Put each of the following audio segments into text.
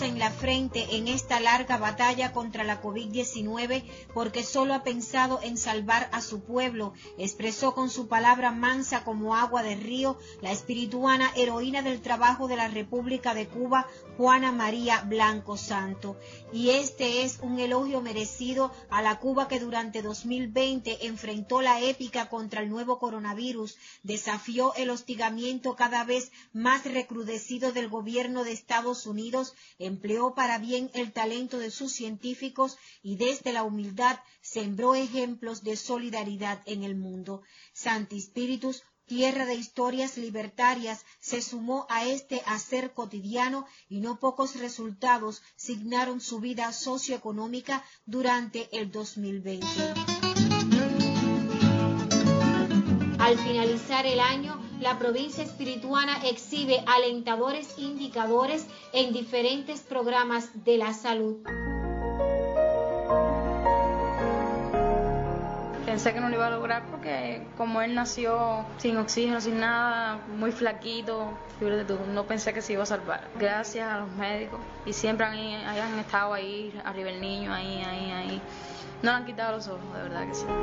rosa en la frente en esta larga batalla contra la COVID-19 porque solo ha pensado en salvar a su pueblo, expresó con su palabra mansa como agua de río la espirituana heroína del trabajo de la República de Cuba, Juana María Blanco Santo. Y este es un elogio merecido a la Cuba que durante 2020 enfrentó la épica contra el nuevo coronavirus, desafió el hostigamiento cada vez más recrudecido del gobierno de Estados Unidos, empleó para bien el talento de sus científicos y desde la humildad sembró ejemplos de solidaridad en el mundo. Santi Spíritus, tierra de historias libertarias, se sumó a este hacer cotidiano y no pocos resultados signaron su vida socioeconómica durante el 2020. Al finalizar el año, la provincia espirituana exhibe alentadores indicadores en diferentes programas de la salud. Pensé que no lo iba a lograr porque como él nació sin oxígeno, sin nada, muy flaquito, no pensé que se iba a salvar. Gracias a los médicos y siempre han estado ahí, arriba el niño, ahí. No le han quitado los ojos, de verdad que sí.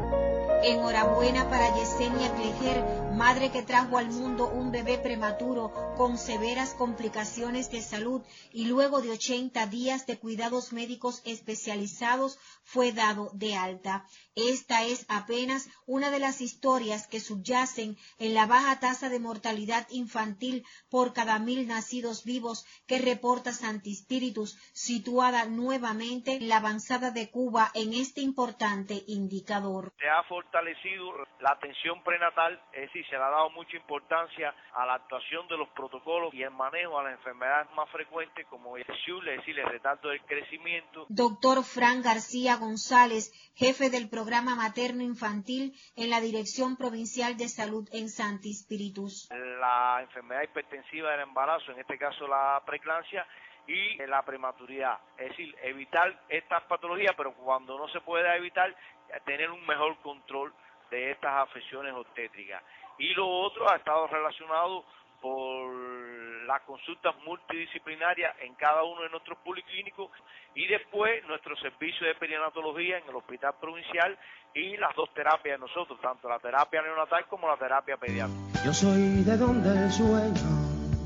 Enhorabuena para Yesenia Clejer, madre que trajo al mundo un bebé prematuro con severas complicaciones de salud y luego de 80 días de cuidados médicos especializados fue dado de alta. Esta es apenas una de las historias que subyacen en la baja tasa de mortalidad infantil por cada 1000 nacidos vivos que reporta Santi Spíritus, situada nuevamente en la avanzada de Cuba en este importante indicador. Se ha fortalecido la atención prenatal, es decir, se le ha dado mucha importancia a la actuación de los protocolos y el manejo a las enfermedades más frecuentes como el SHUL, es decir, el retardo del crecimiento. Doctor Fran García González, jefe del programa materno infantil en la Dirección Provincial de Salud en Santi Spíritus. La enfermedad hipertensiva del embarazo, en este caso la preeclampsia, y la prematuridad, es decir, evitar estas patologías, pero cuando no se pueda evitar, tener un mejor control de estas afecciones obstétricas. Y lo otro ha estado relacionado por las consultas multidisciplinarias en cada uno de nuestros policlínicos y después nuestro servicio de perinatología en el hospital provincial y las dos terapias de nosotros, tanto la terapia neonatal como la terapia pediátrica. Yo soy de donde el sueño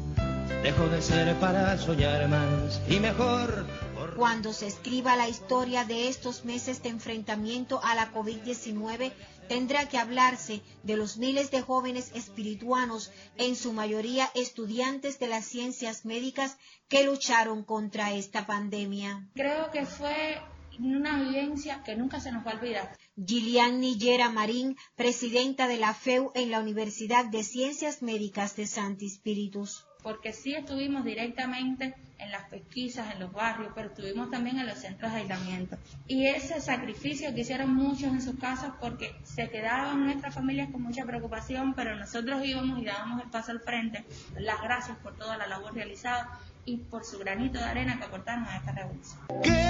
dejo de ser para soñar más y mejor. Cuando se escriba la historia de estos meses de enfrentamiento a la COVID-19, tendrá que hablarse de los miles de jóvenes espirituanos, en su mayoría estudiantes de las ciencias médicas, que lucharon contra esta pandemia. Creo que fue una vivencia que nunca se nos va a olvidar. Gilianny Yera Marín, presidenta de la FEU en la Universidad de Ciencias Médicas de Santi Spíritus. Porque sí estuvimos directamente en las pesquisas, en los barrios, pero estuvimos también en los centros de aislamiento. Y ese sacrificio que hicieron muchos en sus casas porque se quedaban nuestras familias con mucha preocupación, pero nosotros íbamos y dábamos el paso al frente. Las gracias por toda la labor realizada y por su granito de arena que aportaron a esta revolución.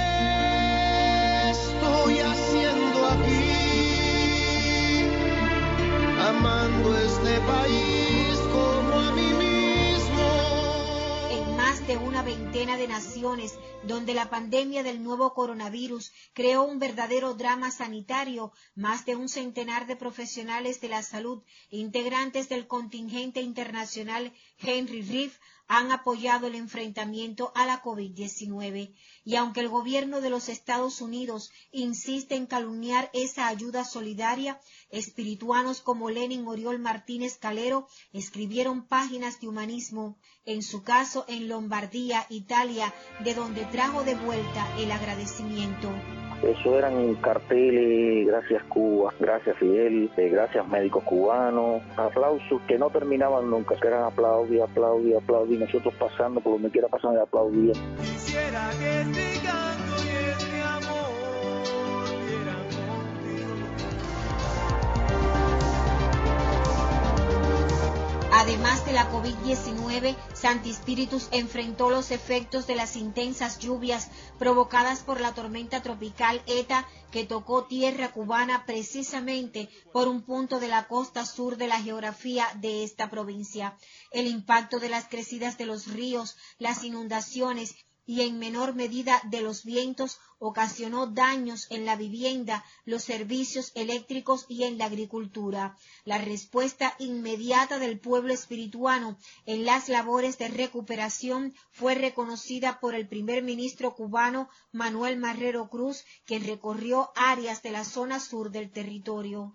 ¿Qué estoy haciendo aquí? Amando este país como a mí mismo. En más de una veintena de naciones donde la pandemia del nuevo coronavirus creó un verdadero drama sanitario, más de un centenar de profesionales de la salud, integrantes del contingente internacional Henry Reeve, han apoyado el enfrentamiento a la COVID-19. Y aunque el gobierno de los Estados Unidos insiste en calumniar esa ayuda solidaria, espirituanos como Lenin Oriol Martínez Calero escribieron páginas de humanismo, en su caso en Lombardía, Italia, de donde trajo de vuelta el agradecimiento. Eso eran carteles, gracias Cuba, gracias Fidel, gracias médicos cubanos, aplausos que no terminaban nunca, que eran aplaudir, nosotros pasando por donde quiera pasando y aplaudían. Quisiera que este canto y este amor fueran contigo. Además de la COVID-19, Santi Spíritus enfrentó los efectos de las intensas lluvias provocadas por la tormenta tropical ETA que tocó tierra cubana precisamente por un punto de la costa sur de la geografía de esta provincia. El impacto de las crecidas de los ríos, las inundaciones y en menor medida de los vientos, ocasionó daños en la vivienda, los servicios eléctricos y en la agricultura. La respuesta inmediata del pueblo espirituano en las labores de recuperación fue reconocida por el primer ministro cubano Manuel Marrero Cruz, quien recorrió áreas de la zona sur del territorio.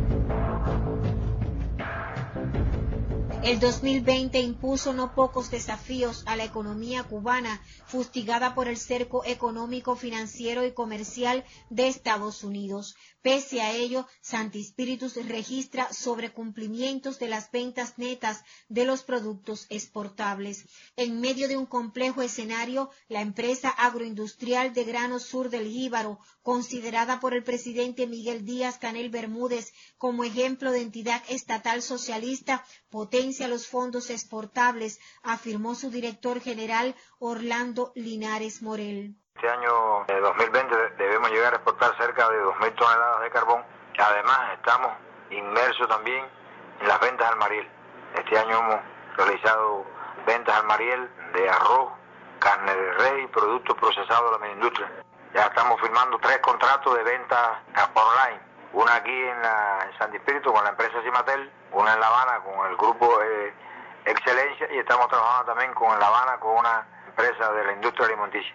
El 2020 impuso no pocos desafíos a la economía cubana, fustigada por el cerco económico, financiero y comercial de Estados Unidos. Pese a ello, Santi Spíritus registra sobrecumplimientos de las ventas netas de los productos exportables. En medio de un complejo escenario, la empresa agroindustrial de granos Sur del Jíbaro, considerada por el presidente Miguel Díaz-Canel Bermúdez como ejemplo de entidad estatal socialista, potencia los fondos exportables, afirmó su director general Orlando Linares Morel. Este año 2020 debemos llegar a exportar cerca de 2.000 toneladas de carbón. Además, estamos inmersos también en las ventas al Mariel. Este año hemos realizado ventas al Mariel de arroz, carne de res y productos procesados de la industria. Ya estamos firmando 3 contratos de venta online. Una aquí en Santi Spíritus con la empresa Cimatel, una en La Habana con el grupo Excelencia, y estamos trabajando también en La Habana con una empresa de la industria alimenticia.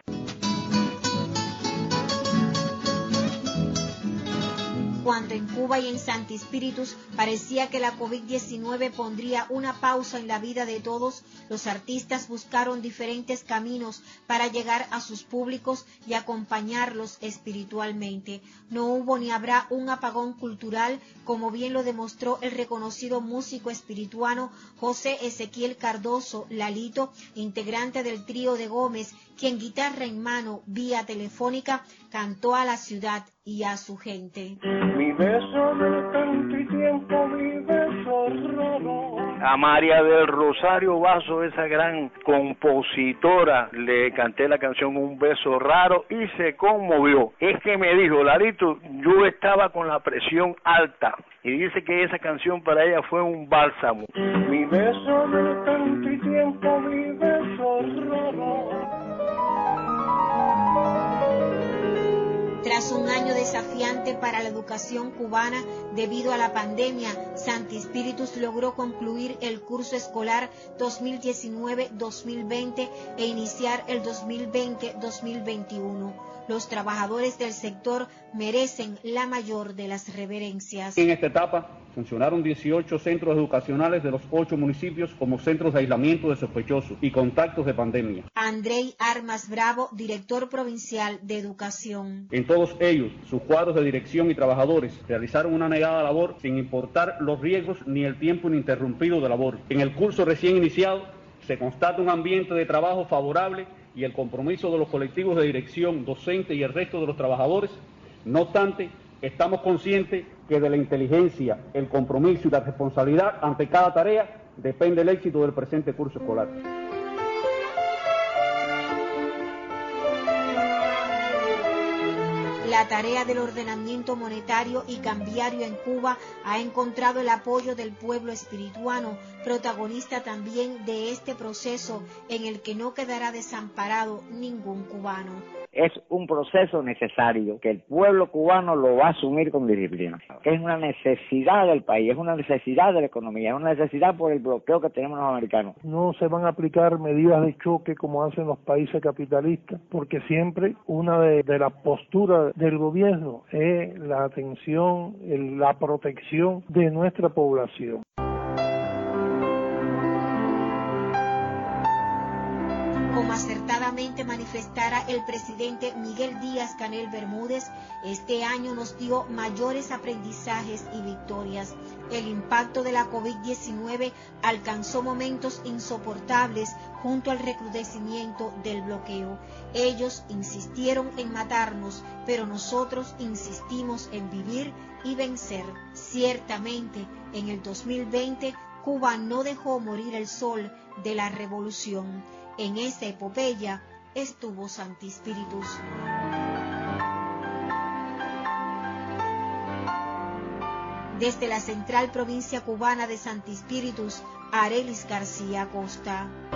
Cuando en Cuba y en Santi Spíritus parecía que la COVID-19 pondría una pausa en la vida de todos, los artistas buscaron diferentes caminos para llegar a sus públicos y acompañarlos espiritualmente. No hubo ni habrá un apagón cultural, como bien lo demostró el reconocido músico espirituano José Ezequiel Cardoso, Lalito, integrante del trío de Gómez, quien guitarra en mano, vía telefónica, cantó a la ciudad y a su gente. Mi beso de tanto y tiempo, mi beso raro. A María del Rosario Vaso, esa gran compositora, le canté la canción Un Beso Raro y se conmovió. Es que me dijo, Larito, yo estaba con la presión alta, y dice que esa canción para ella fue un bálsamo. Mi beso de tanto y tiempo, mi beso raro. Tras un año desafiante para la educación cubana debido a la pandemia, Santi Spíritus logró concluir el curso escolar 2019-2020 e iniciar el 2020-2021. Los trabajadores del sector merecen la mayor de las reverencias. En esta etapa funcionaron 18 centros educacionales de los 8 municipios como centros de aislamiento de sospechosos y contactos de pandemia. Andrei Armas Bravo, director provincial de Educación. En todos ellos, sus cuadros de dirección y trabajadores realizaron una negada labor sin importar los riesgos ni el tiempo ininterrumpido de labor. En el curso recién iniciado se constata un ambiente de trabajo favorable y el compromiso de los colectivos de dirección, docente y el resto de los trabajadores. No obstante, estamos conscientes que de la inteligencia, el compromiso y la responsabilidad ante cada tarea depende el éxito del presente curso escolar. La tarea del ordenamiento monetario y cambiario en Cuba ha encontrado el apoyo del pueblo espirituano, protagonista también de este proceso en el que no quedará desamparado ningún cubano. Es un proceso necesario que el pueblo cubano lo va a asumir con disciplina. Es una necesidad del país, es una necesidad de la economía, es una necesidad por el bloqueo que tenemos los americanos. No se van a aplicar medidas de choque como hacen los países capitalistas, porque siempre una de las posturas del gobierno es la atención, la protección de nuestra población. Como acertadamente manifestara el presidente Miguel Díaz-Canel Bermúdez, este año nos dio mayores aprendizajes y victorias. El impacto de la COVID-19 alcanzó momentos insoportables junto al recrudecimiento del bloqueo. Ellos insistieron en matarnos, pero nosotros insistimos en vivir y vencer. Ciertamente, en el 2020, Cuba no dejó morir el sol de la revolución. En esa epopeya estuvo Santi Spíritus. Desde la central provincia cubana de Santi Spíritus, Arelis García Costa.